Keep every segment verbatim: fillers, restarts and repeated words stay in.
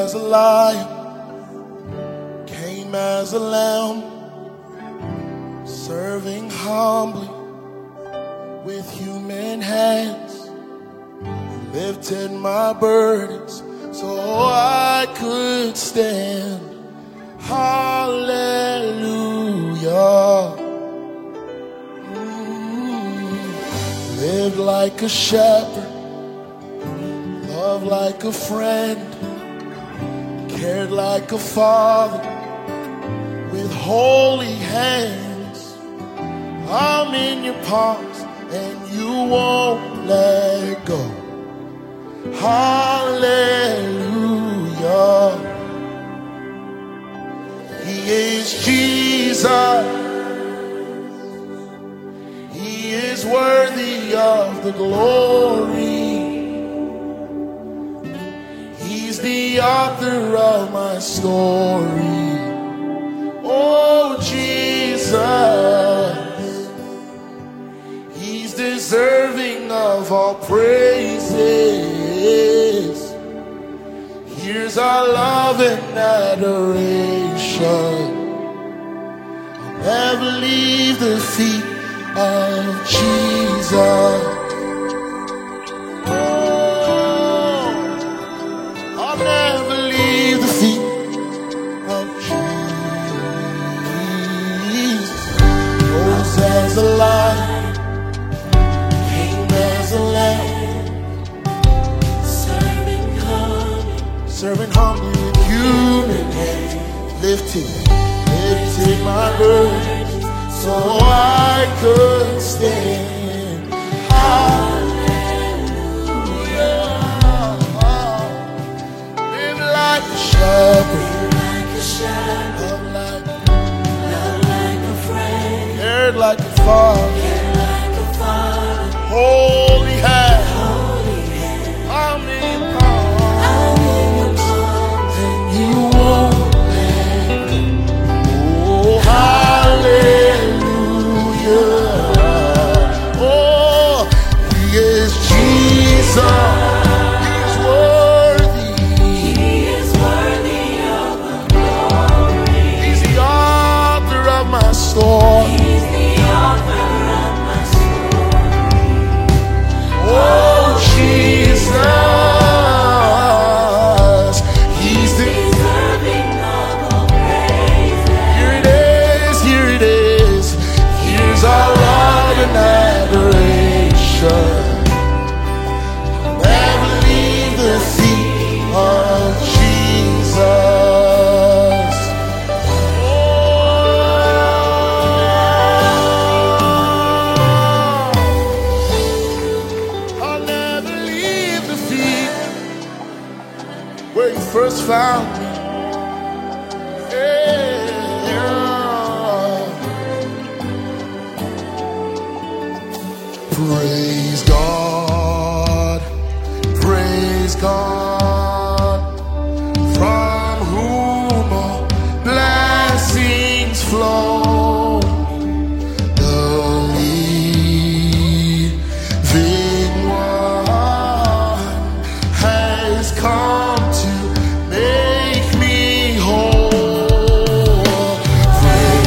as a lion, came as a lamb, serving humbly with human hands, lifted my burdens so I could stand. Hallelujah. Mm. Lived like a shepherd, loved like a friend, cared like a father with holy hands. I'm in your palms and you won't let go. Hallelujah. He is Jesus. He is worthy of the glory. He's the author of my story. Oh, Jesus. He's deserving of all praises. Here's our love and adoration. I'll never leave the feet of Jesus. Oh, I'll never leave the feet of Jesus. Rose as a lion, came as a lamb, serving humbly with human hands, lifted, lifted my burden so I could stand. Hallelujah. Live like a shepherd, love like, love like a friend, cared like a father, holy hand. I'm in where you first found me. Yeah. Praise God, praise God, from whom all blessings flow.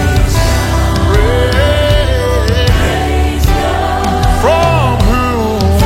From whom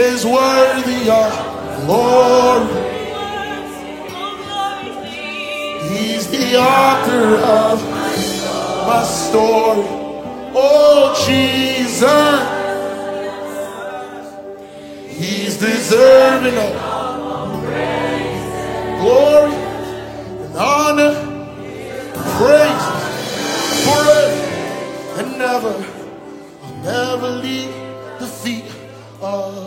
is worthy of glory. He's the author of my story. Oh, Jesus. He's deserving of glory and honor, praise, forever and never. I'll never leave the feet of